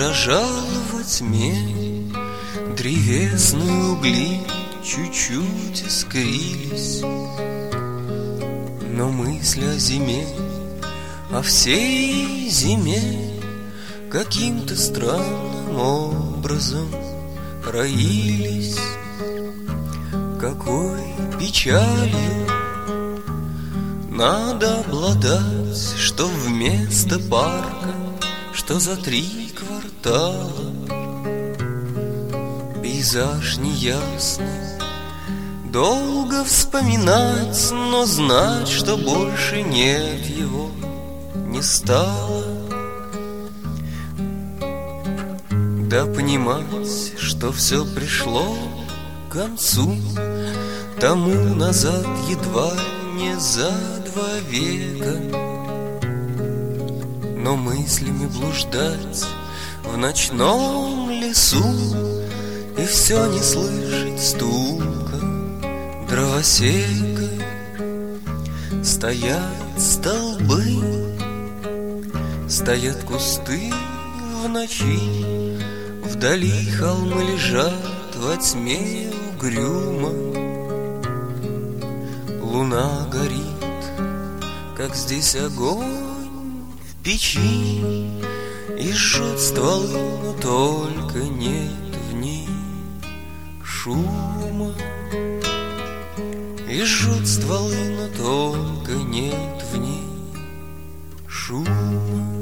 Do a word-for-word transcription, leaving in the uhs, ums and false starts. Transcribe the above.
дрожал во тьме, древесные угли чуть-чуть искрились. Но мысли о зиме, о всей зиме каким-то странным образом роились. Какой печалью надо обладать, что вместо парка, что за три квартала пейзаж неясный. Долго вспоминать, но знать, что больше нет его, не стало. Да понимать, что все пришло к концу, тому назад едва не за два века. Но мыслями блуждать в ночном лесу и все не слышать стука дровосека. Стоят столбы, стоят кусты в ночи, вдали холмы лежат во тьме угрюмо. Луна горит, как здесь огонь в печи, и жжет стволы, но только нет в ней шума. И жжет стволы, но только нет в ней шума.